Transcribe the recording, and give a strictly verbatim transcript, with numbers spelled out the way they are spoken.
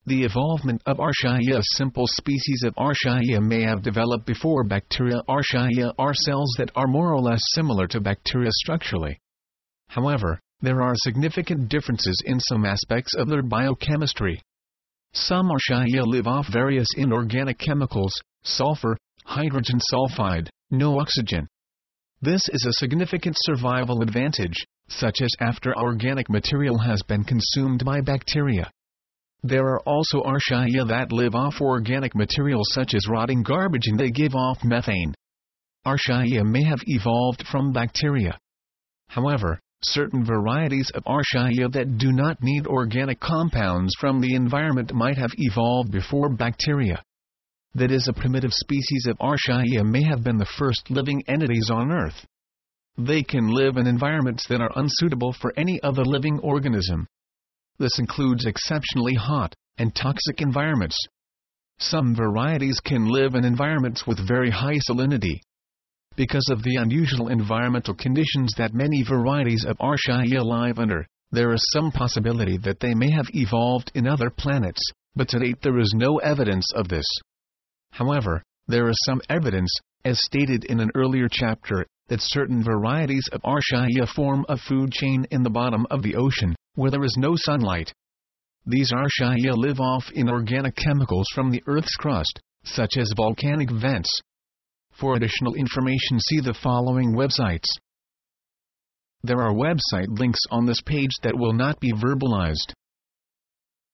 The evolvement of Archaea. A simple species of Archaea may have developed before bacteria. Archaea are cells that are more or less similar to bacteria structurally. However, there are significant differences in some aspects of their biochemistry. Some Archaea live off various inorganic chemicals: sulfur, hydrogen sulfide, no oxygen. This is a significant survival advantage, such as after organic material has been consumed by bacteria. There are also Archaea that live off organic material such as rotting garbage, and they give off methane. Archaea may have evolved from bacteria. However, certain varieties of Archaea that do not need organic compounds from the environment might have evolved before bacteria. That is, a primitive species of Archaea may have been the first living entities on Earth. They can live in environments that are unsuitable for any other living organism. This includes exceptionally hot and toxic environments. Some varieties can live in environments with very high salinity. Because of the unusual environmental conditions that many varieties of Archaea live under, there is some possibility that they may have evolved in other planets, but to date there is no evidence of this. However, there is some evidence, as stated in an earlier chapter, that certain varieties of Archaea form a food chain in the bottom of the ocean, where there is no sunlight. These Archaea live off inorganic chemicals from the Earth's crust, such as volcanic vents. For additional information, see the following websites. There are website links on this page that will not be verbalized.